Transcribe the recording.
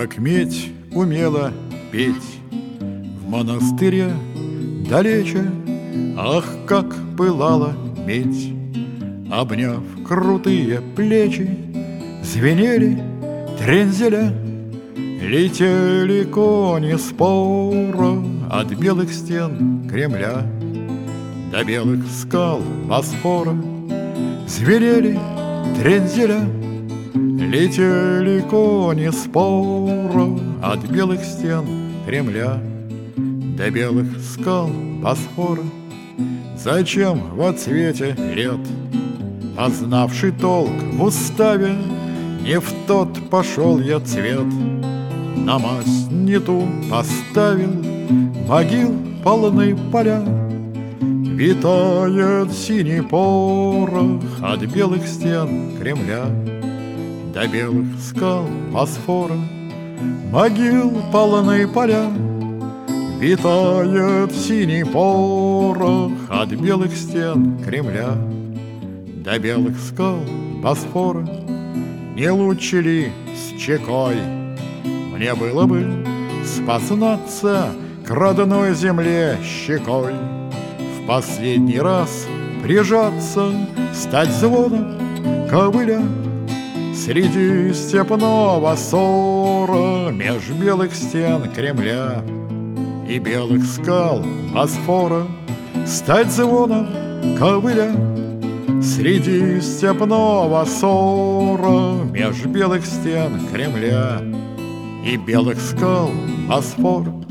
как медь умела петь в монастыре далече. Ах, как пылала медь, обняв крутые плечи, звенели трензеля, летели кони спора от белых стен Кремля до белых скал Босфора. Звенели трензеля, летели кони спора от белых стен Кремля до белых скал Босфора. Зачем во цвете лет, познавший толк в уставе, не в тот пошел я цвет, на мазь не ту поставил, могил полны поля. Витает синий порох от белых стен Кремля до белых скал Босфора. Могил полны поля. Витает синий порох от белых стен Кремля до белых скал Босфора. Не лучше ли с чекой мне было бы спознаться к родной земле щекой, в последний раз прижаться, стать звоном ковыля среди степного ссора меж белых стен Кремля и белых скал Босфора, стать звоном ковыля среди степного ссора меж белых стен Кремля и белых скал Босфора.